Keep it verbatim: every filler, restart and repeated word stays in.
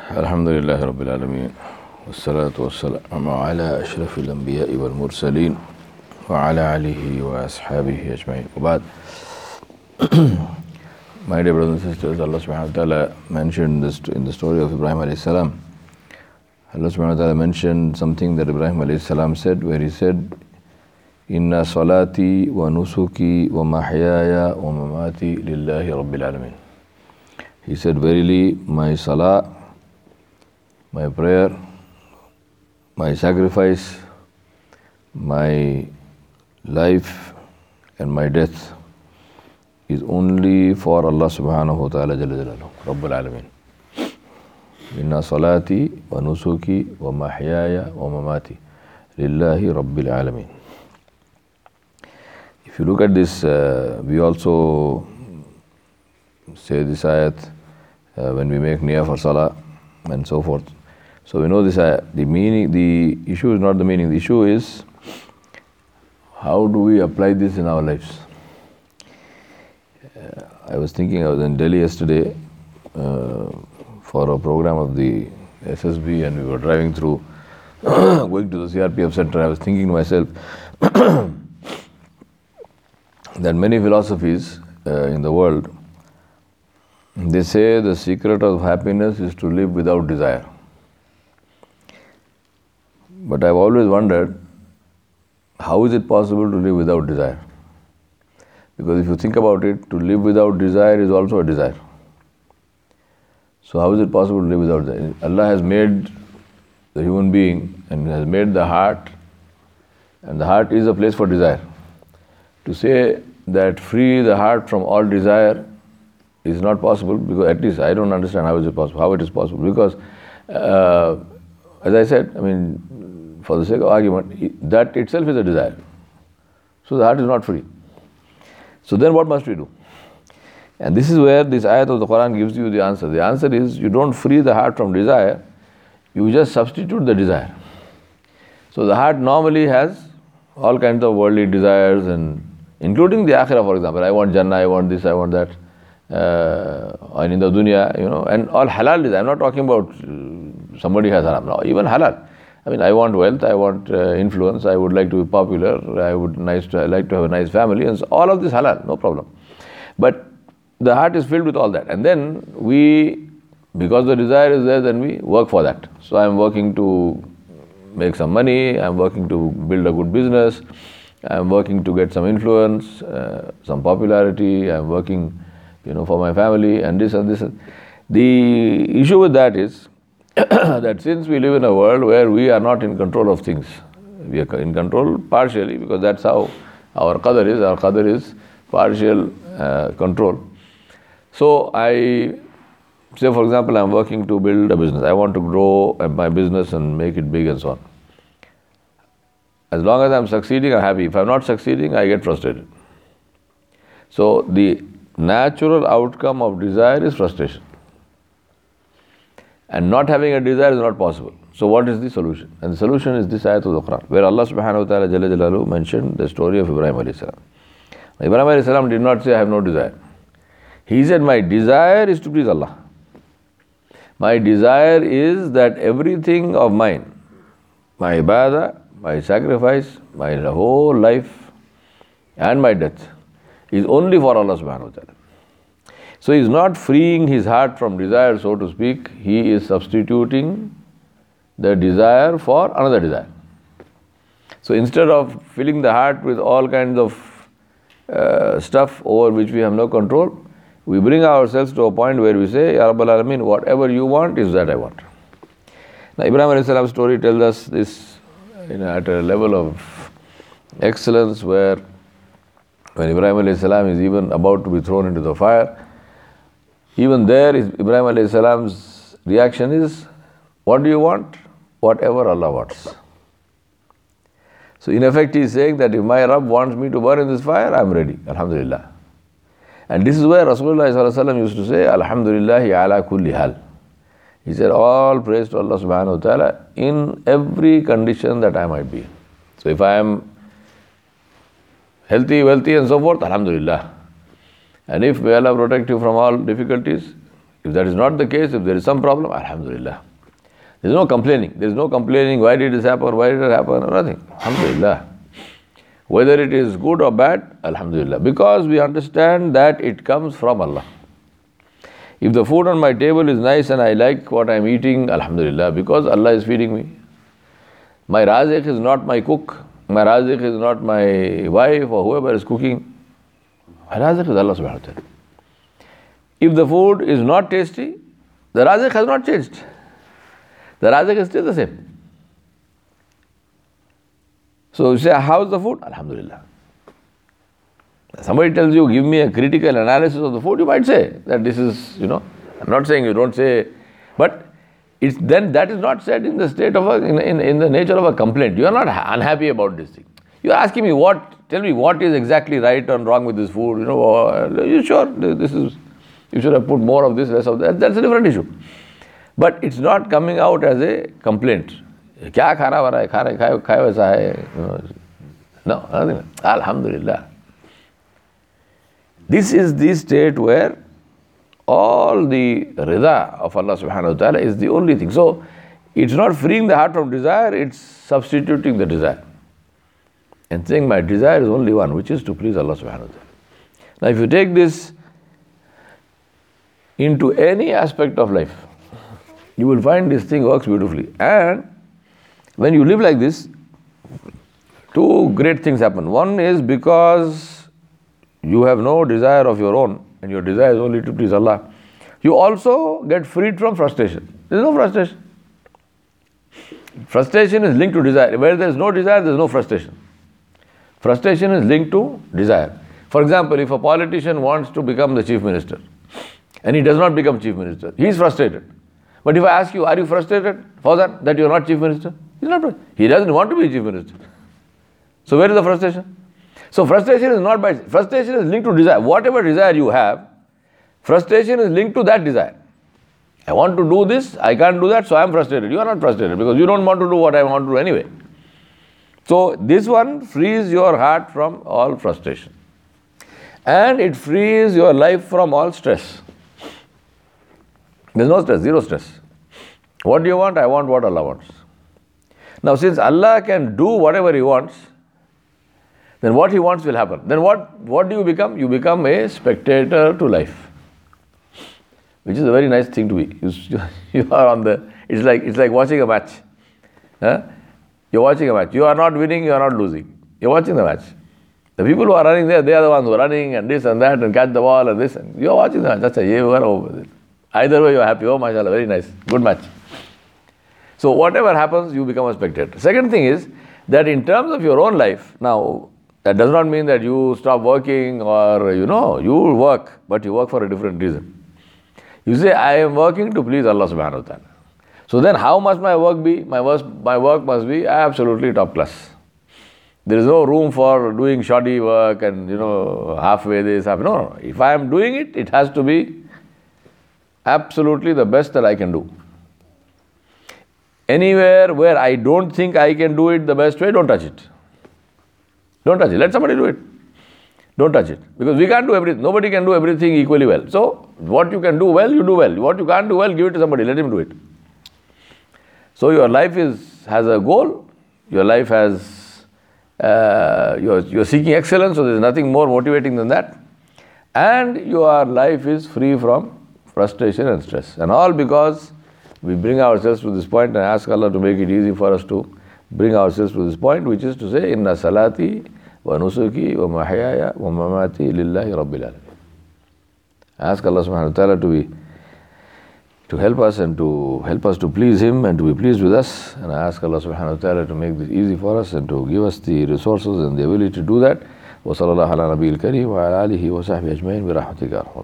الحمد لله رب العالمين والصلاة والسلام على أشرف الأنبياء والمرسلين وعلى آله وأصحابه أجمعين وبعد. My dear brothers and sisters, Allah subhanahu wa ta'ala mentioned this in the story of Ibrahim alayhi salam. Allah subhanahu wa ta'ala mentioned something that Ibrahim alayhi salam said, where he said, Inna salati wa nusuki wa mahyaya wa mamati lillahi rabbil alamin. He said, verily my salah, my prayer, my sacrifice, my life and my death is only for Allah subhanahu wa ta'ala jalla jalaluhu, Rabbul Alameen. Inna salati wa nusuki wa mahyaya wa mamati lillahi Rabbil Alameen. If you look at this, uh, we also say this ayat uh, when we make niyah for salah and so forth. So we know this ayat. The meaning, the issue is not the meaning. The issue is how do we apply this in our lives. Uh, I was thinking, I was in Delhi yesterday uh, for a program of the S S B, and we were driving through, going to the C R P F center. I was thinking to myself that many philosophies uh, in the world, they say the secret of happiness is to live without desire. But I've always wondered, how is it possible to live without desire? Because if you think about it, to live without desire is also a desire. So how is it possible to live without desire? Allah has made the human being and has made the heart, and the heart is a place for desire. To say that free the heart from all desire is not possible, because at least I don't understand how is it possible, how it is possible. Because uh, as I said, I mean, for the sake of argument, that itself is a desire. So the heart is not free. So then what must we do? And this is where this ayat of the Quran gives you the answer. The answer is, you don't free the heart from desire, you just substitute the desire. So the heart normally has all kinds of worldly desires, and including the akhirah, for example. I want Jannah, I want this, I want that. Uh, and in the dunya, you know, and all halal desire. I'm not talking about uh, somebody has haram. No, even halal. I mean, I want wealth, I want uh, influence, I would like to be popular, I would nice to, I like to have a nice family, and so all of this halal, no problem. But the heart is filled with all that. And then we, because the desire is there, then we work for that. So I'm working to make some money, I'm working to build a good business, I'm working to get some influence, uh, some popularity, I'm working, you know, for my family, and this and this. The issue with that is that since we live in a world where we are not in control of things, we are in control partially, because that's how our qadar is. Our qadar is partial uh, control. So I say, for example, I'm working to build a business. I want to grow my business and make it big and so on. As long as I'm succeeding, I'm happy. If I'm not succeeding, I get frustrated. So the natural outcome of desire is frustration. And not having a desire is not possible. So what is the solution? And the solution is this ayat of the Quran, where Allah subhanahu wa ta'ala jalla jalaluhu mentioned the story of Ibrahim alayhi salam. Ibrahim alayhi salam did not say, I have no desire. He said, my desire is to please Allah. My desire is that everything of mine, my ibadah, my sacrifice, my whole life and my death is only for Allah subhanahu wa ta'ala. So he is not freeing his heart from desire, so to speak. He is substituting the desire for another desire. So instead of filling the heart with all kinds of uh, stuff over which we have no control, we bring ourselves to a point where we say, Ya Rabbal Alameen, whatever you want is that I want. Now Ibrahim alayhi salam's story tells us this, you know, at a level of excellence, where when Ibrahim alayhi salam is even about to be thrown into the fire, even there Ibrahim alayhi salam's reaction is, what do you want? Whatever Allah wants. So in effect he is saying that if my Rabb wants me to burn in this fire, I am ready, alhamdulillah. And this is where Rasulullah sallallahu alaihi wasallam used to say, Alhamdulillahi ala kulli hal. He said, all praise to Allah subhanahu wa ta'ala in every condition that I might be. So if I am healthy, wealthy and so forth, alhamdulillah. And if may Allah protect you from all difficulties, If that is not the case, if there is some problem, alhamdulillah. There is no complaining. There is no complaining, why did this happen, why did it happen, or nothing. Alhamdulillah. Whether it is good or bad, alhamdulillah. Because we understand that it comes from Allah. If the food on my table is nice and I like what I am eating, alhamdulillah, because Allah is feeding me. My razik is not my cook. My razik is not my wife or whoever is cooking. My razik is Allah subhanahu wa ta'ala. If the food is not tasty, the razik has not changed. The razik is still the same. So you say, how's the food? Alhamdulillah. Somebody tells you, give me a critical analysis of the food, you might say that this is, you know, I'm not saying you don't say, but it's then that is not said in the state of a, in, in, in the nature of a complaint. You are not unhappy about this thing. You are asking me what, tell me what is exactly right and wrong with this food, you know, are you sure this is, you should have put more of this, less of that, that's a different issue. But it's not coming out as a complaint. Kya khana bana hai, khana khai khai waisa hai. No, nothing. Alhamdulillah. This is the state where all the rida of Allah subhanahu wa ta'ala is the only thing. So, it's not freeing the heart from desire, it's substituting the desire. And saying my desire is only one, which is to please Allah subhanahu wa ta'ala. Now, if you take this into any aspect of life, you will find this thing works beautifully. And when you live like this, two great things happen. One is because you have no desire of your own and your desire is only to please Allah, you also get freed from frustration. There is no frustration. Frustration is linked to desire. Where there is no desire, there is no frustration. Frustration is linked to desire. For example, if a politician wants to become the chief minister and he does not become chief minister, he is frustrated. But if I ask you, are you frustrated, Fawzan, that you are not chief minister? He is not. He doesn't want to be chief minister. So where is the frustration? So frustration is not by, frustration is linked to desire. Whatever desire you have, frustration is linked to that desire. I want to do this, I can't do that, so I am frustrated. You are not frustrated because you don't want to do what I want to do anyway. So this one frees your heart from all frustration. And it frees your life from all stress. There is no stress, zero stress. What do you want? I want what Allah wants. Now since Allah can do whatever He wants, then what He wants will happen. Then what, what do you become? You become a spectator to life. Which is a very nice thing to be. You, you are on the, it's like, it's like watching a match. Huh? You're watching a match. You are not winning, you are not losing. You're watching the match. The people who are running there, they are the ones who are running and this and that and catch the ball and this. And you are watching the match. That's a, you are over with it. Either way you are happy. Oh, mashallah, very nice. Good match. So whatever happens, you become a spectator. Second thing is that in terms of your own life, now, that does not mean that you stop working or, you know, you work, but you work for a different reason. You say, I am working to please Allah subhanahu wa ta'ala. So then how must my work be? My work, my work must be absolutely top class. There is no room for doing shoddy work and, you know, halfway this, half. No, no. If I am doing it, it has to be absolutely the best that I can do. Anywhere where I don't think I can do it the best way, don't touch it. Don't touch it. Let somebody do it. Don't touch it. Because we can't do everything. Nobody can do everything equally well. So, what you can do well, you do well. What you can't do well, give it to somebody. Let him do it. So, your life is has a goal. Your life has, uh, you're, you're seeking excellence. So, there's nothing more motivating than that. And your life is free from frustration and stress. And all because we bring ourselves to this point and ask Allah to make it easy for us to bring ourselves to this point, which is to say, Inna salati wa nusuki wa mahyaya wa mamati lillahi rabbil alamin. Ask Allah subhanahu wa ta'ala to be, to help us and to help us to please Him and to be pleased with us. And I ask Allah subhanahu wa ta'ala to make this easy for us and to give us the resources and the ability to do that. Wa sallallahu ala nabiyil kareem wa ala alihi wa sahbihi ajma'in bi rahmatika.